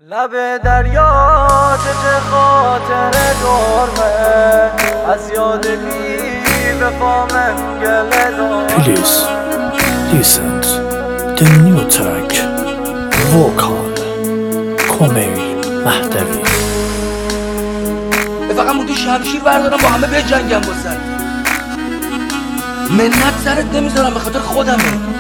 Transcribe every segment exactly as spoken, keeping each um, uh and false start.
لب دریا چه خاطر دورمه از یاد بی وفا من گله دارم. Please listen the new track vocal کومل مهدوی. فقط موندی شمشیر بردارم با همه بجنگم واسه منت سرت نمیذارم به خاطر خودمه،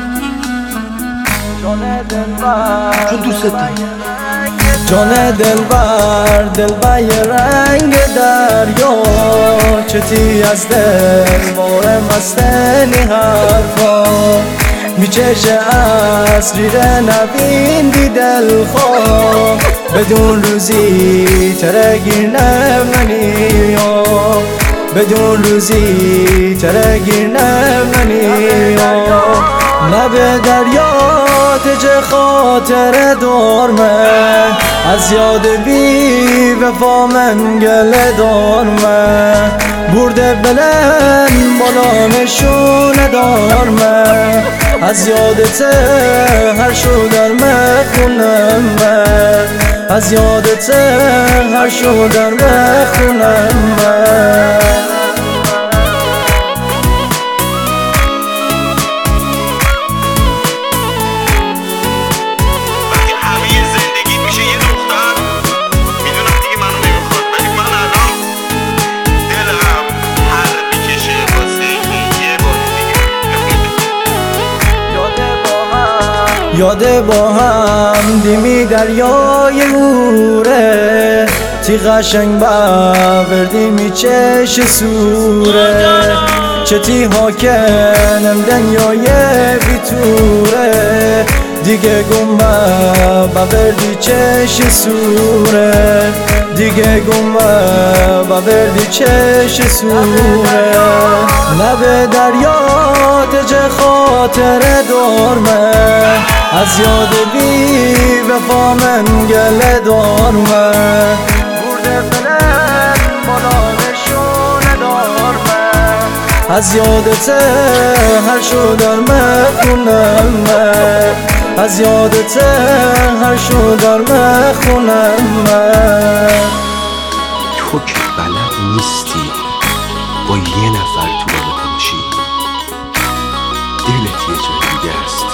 چون دوست دارم. جان دلبر دلبر رنگ دریا چتی از دل بار مستنی حرفا میچشه از ریره نبیندی دل خواه بدون روزی ترگیر نمنی بدون روزی ترگیر نمنی لب دریا تجه خاطر دورمه از یاد بی وفا من گله دارمه برده بلند بالا نشونه دارمه از یادت هر شو در مخونم از یادت هر شو در مخونم. یاده با هم دیمی دریای اوره تی قشنگ بردی می چش سوره چتی هاکنم دنیای بیتوره دیگه گمه بردی چش سوره دیگه گمه بردی چش سوره لب دریا تجه خاطر دورمه از یاد بی وفا من گله دارمه برده بلند بالا نشونه دارمه از یادت هر شو در مخونم از یادت هر شو در مخونم. تو که بلد نیستی با یه نفر تو رابطه باشی، دلت یه جای دیگه است.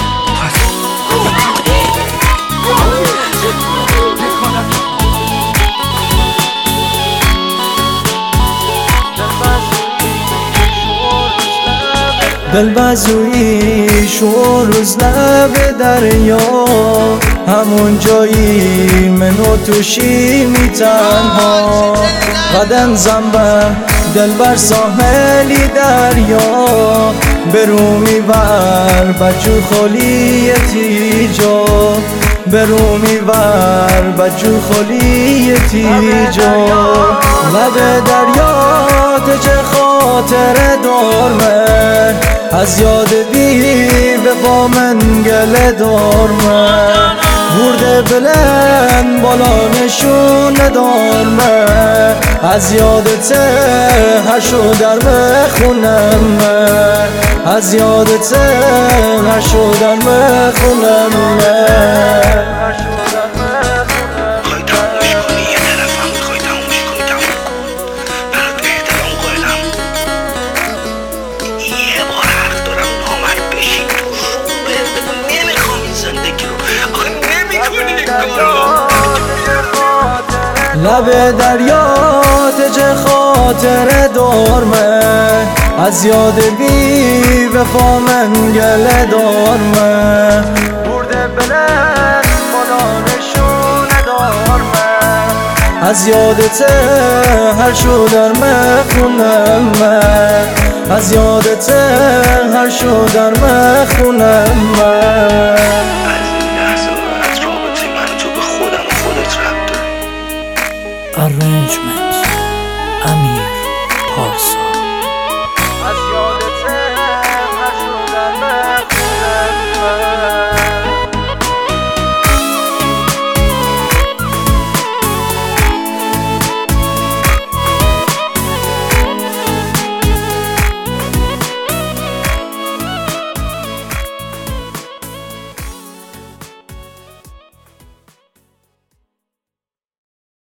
دلبزویی شو روز لب دریا همون جایی منو توشی می تنها قدم زنبه دلبر ساحلی دریا برو میبر بجو خالی تیجا برو میبر بجو خالی تیجا لب دریا تجه خاطر دارمه از یاد بی وفا من گله دارمه برده بلند بالا نشونه دارمه از یادت هر شو در مخونم از یادت هر شو در مخونم. لب دریا تجه خاطر دورمه از یاد بی وفا من گله دارمه برده بلند بالا نشونه دارمه از یادت هر شو در مخونم از یادت هر شو در مخونم. Arrangement امیر پارسا.